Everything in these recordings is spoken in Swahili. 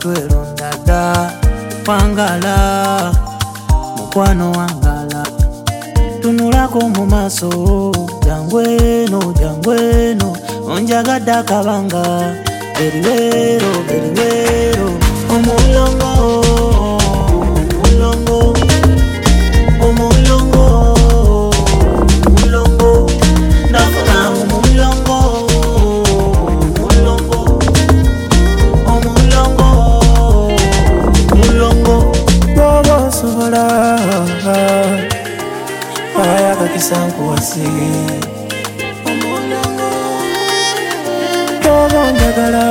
mutwero ndada wangala mukwano wangala tunulako mu maso jangweno onjagadde kabanga beriwero omulongo nafuna omulongo bobo sobola ayakakisankuwasi bobo njagala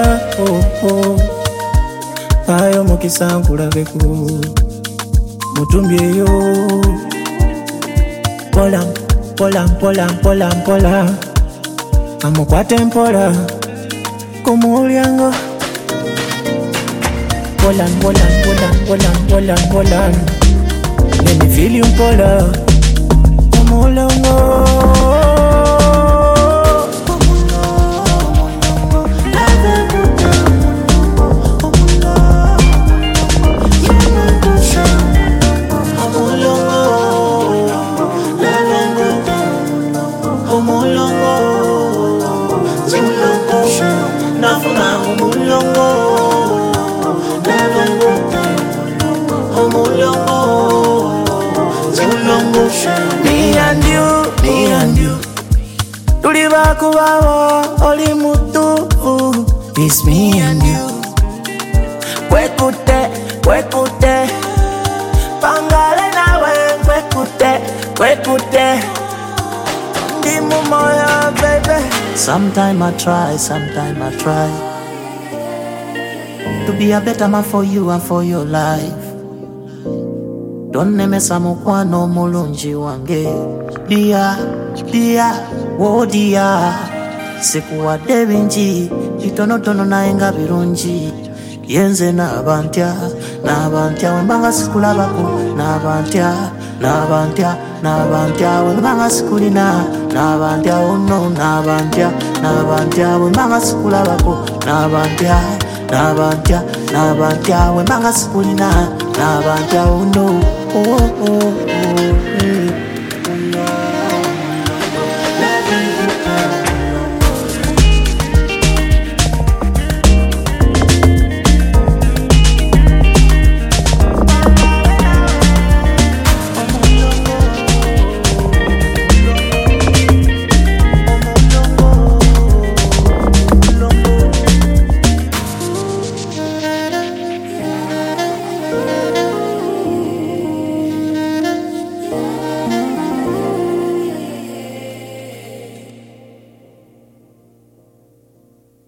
ayo mukisankulabeku mutumbyeyo mpola amukwate mpola kumulyango mpola let me feel you mpola kumulyango Me and you tuli bakubawo oli mutufu. It's me and you kwekute pangale nawe kwekute ndi mu moyo baby. Sometime I try to be a better man for you and for your life. Don't nemesa mukwano mulungi wange dia oh dia sikuwadde bingi bitonotono naye nga birungi yenze n'abantya wembanga sikulabako n'abantya wembanga sikulina n'abantya ono n'abantya wembanga sikulabako n'abantya wembanga sikulina n'abantya ono